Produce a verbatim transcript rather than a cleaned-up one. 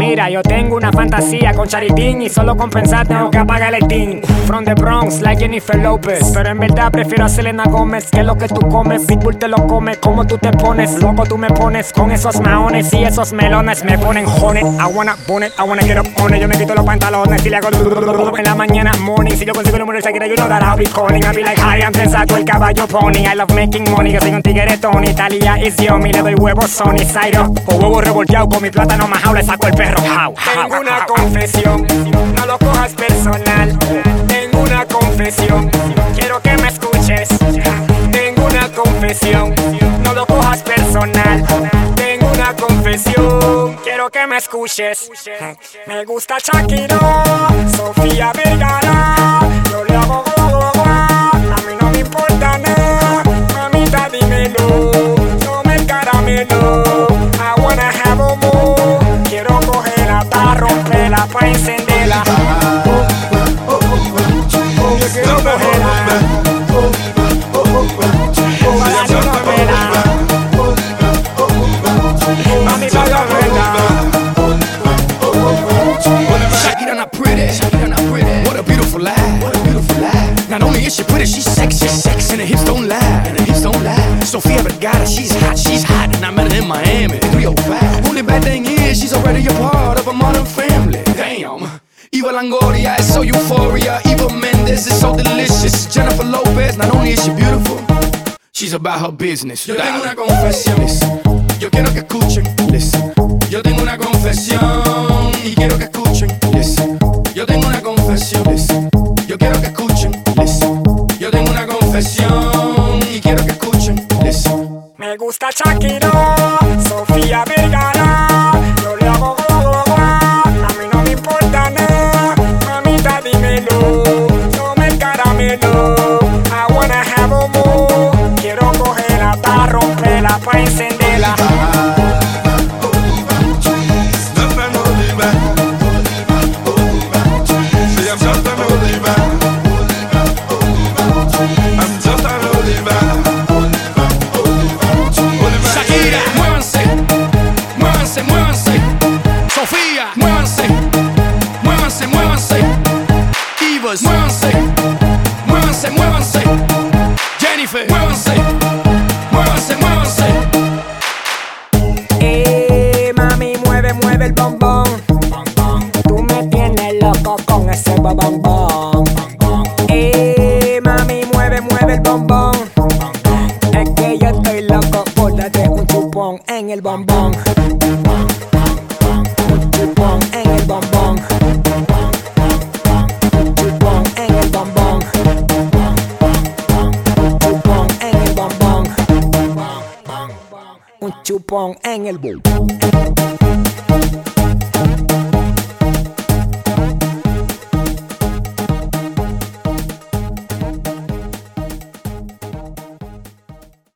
Mira, yo tengo una fantasía con Charitín y solo con pensar tengo que apagar el team. From the Bronx, like Jennifer Lopez, pero en verdad prefiero a Selena Gómez. Que lo que tú comes, Pitbull te lo come. Como tú te pones, loco tú me pones. Con esos maones y esos melones me ponen jones. I wanna bone it, I wanna get up on it. Yo me quito los pantalones y le hago en la mañana morning. Si yo consigo el número de Shakira, you know that I'll be calling. I'll be like, hi, I'm Pensato, el caballo pony. I love making money, yo soy un tigre Tony. Italia is yummy, le doy huevos Sony side up. O huevo revolteado con mi plátano majao, le saco el perro. How, how, Tengo una how, confesión, no lo cojas personal. Tengo una confesión, quiero que me escuches. Tengo una confesión, no lo cojas personal. Tengo una confesión, quiero que me escuches. Me gusta Shakira, Sofía Vergara. Yo le hago go, go, a mí no me importa nada. Mamita dímelo, toma el caramelo. I wanna have a more. Quiero cogerla pa' romperla, pa' encenderla. Yo quiero cogerla para yo romperla. Mami, pa' romperla. Shakira not pretty, Shakira not pretty. What a beautiful life, what a beautiful life. Not only is she pretty, she's sexy, sexy, and her hips don't lie, and her hips don't lie. Sofia Vergara, she's hot, she's hot, and I met her in Miami, in three oh five. Only bad thing is she's already a part of a modern family. Damn. Eva Longoria is so euphoria. Eva Mendes is so delicious. Jennifer Lopez, not only is she beautiful, she's about her business. Yo tengo una confesión, listen. Yo quiero que escuchen, listen. Yo tengo una confesión y quiero que escuchen, listen. Yo tengo una confesión, listen. Yo quiero que escuchen, listen. Yo tengo una confesión y quiero que escuchen, listen. Me gusta Shakira, Sofía Vergara. Yo le hago go, go, go, a mí no me importa nada. Mamita dímelo, toma el caramelo. I wanna have a more. Quiero cogerla pa' romperla, pa' encenderla. Muévanse, muévanse, muévanse. Jennifer, muévanse, muévanse, muévanse. Eh, mami, mueve, mueve el bombón. Tú me tienes loco con ese bombón. Eh, mami, mueve, mueve el bombón. Es que yo estoy loco por darte un chupón en el bombón. Un chupón en el bombón. Un chupón en el boom.